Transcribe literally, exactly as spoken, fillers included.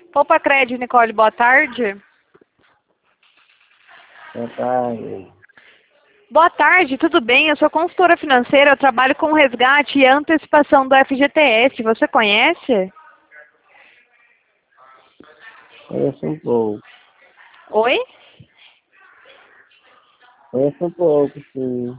Opa, Crédito, Nicole, boa tarde. Boa tarde. Boa tarde, tudo bem? Eu sou consultora financeira, eu trabalho com resgate e antecipação do F G T S. Você conhece? Conheço um pouco. Oi? Conheço um pouco, sim.